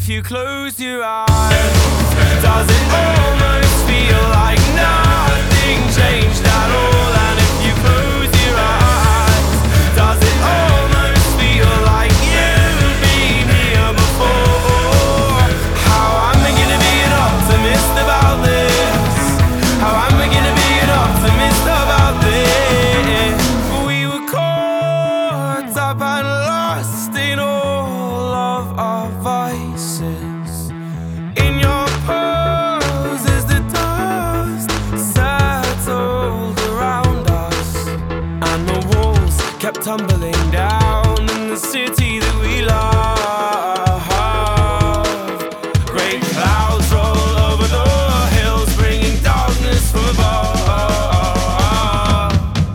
if you close your eyes, does it almost feel like nothing changed at all? And if you close your eyes, does it almost feel like you've been here before? How am I gonna be an optimist about this? How am I gonna be an optimist about this? We were caught up and lost in all of our vices. In your pose as the dust settled around us, and the walls kept tumbling down in the city that we love. Great clouds roll over the hills, bringing darkness from above.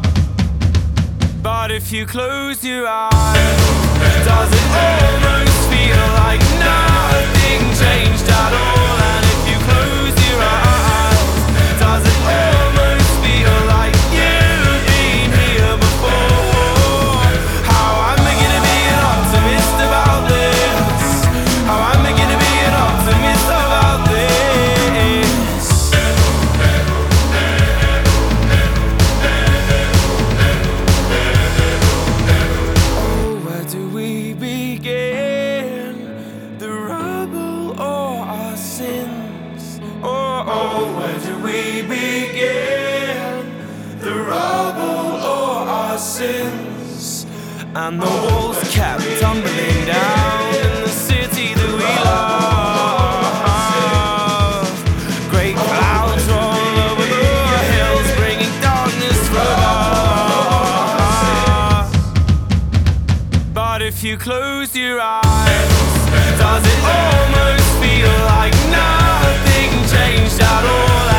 But if you close your eyes, does it almost feel like nothing changed at all? And if you close your eyes, does it almost feel like you've been here before? How am I gonna be an optimist about this? How am I gonna be an optimist about this? Oh, where do we begin? The rubble or our sins? Oh, where do we begin? The rubble or our sins? And the walls kept tumbling down in the city that we love. Great clouds roll over the hills, bringing darkness from above. But if you close your eyes, does it almost feel like nothing changed at all?